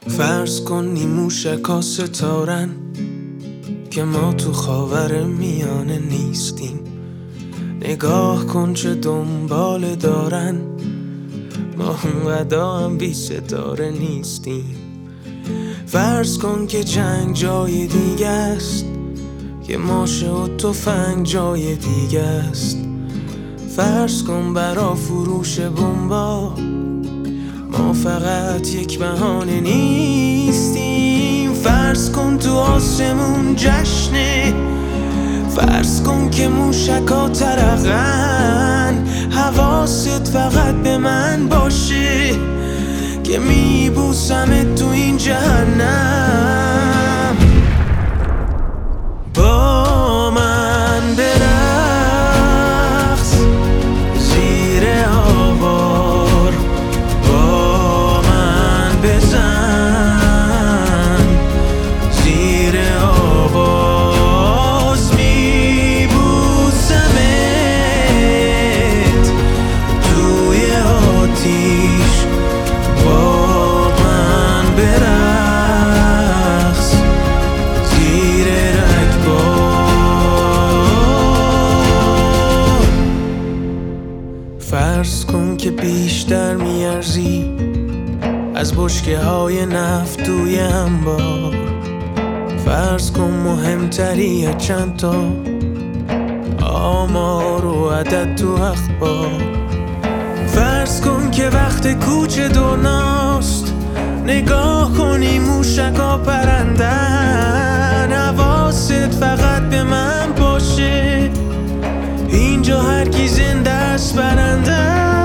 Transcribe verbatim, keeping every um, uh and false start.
فرض کن نیموشکا ستارن که ما تو خاور میانه نیستیم. نگاه کن چه دنبال دارن، ما اونقدر هم بی ستاره نیستیم. فرض کن که جنگ جای دیگه است، که ماشه و تفنگ جای دیگه است. فرض کن برا فروش بمبا ما فقط یک بهانه نیستیم. فرض کن تو آسمون جشنه، فرض کن که موشکا ترقن. حواست فقط به من باشه که میبوسمت تو این جهنم. با من برقص زیر آوار، با من بزن زیر آواز. میبوسمت توی آتیش، با من برقص زیر رگبار. فرض کن که بیشتر میارزی از بشکه های نفت توی انبار. فرض کن مهمتری از چند تا آمار و عدد تو اخبار. فرض کن که وقت کوچه دنیاست، نگاه کنی موشکا پرندن. حواست فقط به من باشه اینجا هر کی زنده است برنده.